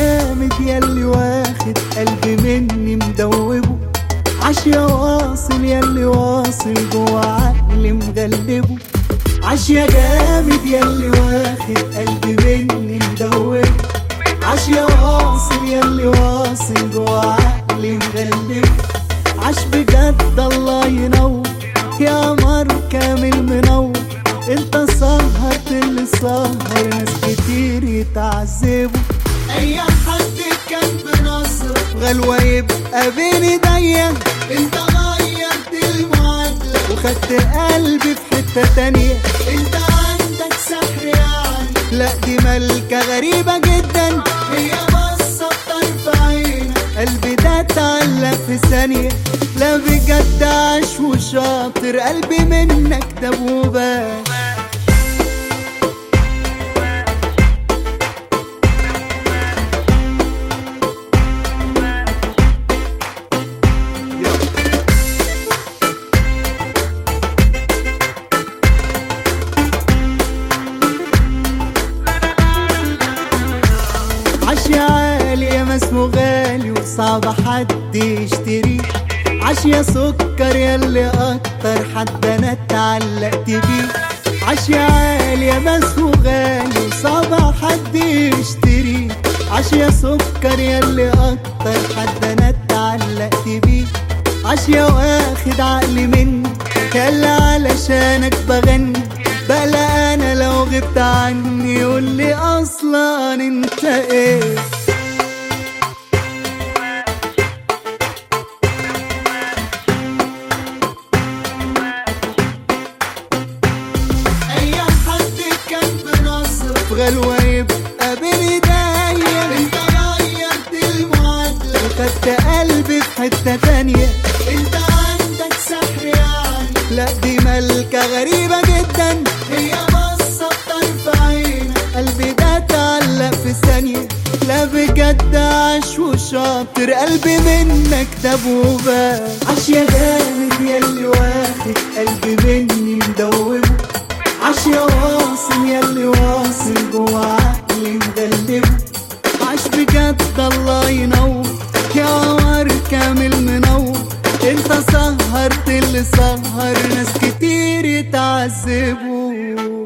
جامد ياللي واخد قلبي مني مدوبه، عاش يا واصل ياللي واصل جوا عقلي مغلبه، عاش يا جامد ياللي واخد قلبي مني مدوبه، عاش يا واصل ياللي واصل جوا عقلي مغلبه، عاش بجد الله ينور يا قمر كامل منور، انت سهرت اللي سهر ناس كتير يتعذبوا، اي حد كان بنصرك غلوة يبقى بين ايديا، انت غيرت المعادلة وخدت قلبي في حتة تانية، انت عندك سحر يعني، لا دي ملكة غريبة جدا، هي بصة بطرف عينك قلبي ده اتعلق في ثانية، لا بجد عاش وشاطر قلبي منك داب وباش. عاش يا عالي يا ما اسمه غالي وصعب حد يشتريه، عاش يا سكر ياللي اكتر حد انا اتعلقت بيه، عاش يا عالي يا ما اسمه غالي وصعب حد يشتريه، عاش يا سكر ياللي اكتر حد انا اتعلقت بيه، عاش يا واخد عقلي مني ياللي علشانك بغني، بقى انا لو غبت عني قولي اصلا انت ايه. اي حد كان بنصرك غلوة يبقى بين ايديا، انت غيرت المعادلة وخدت قلبي في حتة تانية، انت عندك سحر يعني، لا دي ملكة غريبة جدا، هي بصة بطرف عينك قلبي ده اتعلق في ثانية، لا بجد عاش وشاطر قلبي منك داب وباش، عاش يا جامد ياللي واخد قلبي مني مدوبه، عاش يا واصل ياللي واصل جوا عقلي مغلبه، عاش بجد الله ينور يا قمر كامل منور، انت سهرت اللي سهر ناس كتير يتعذبوا.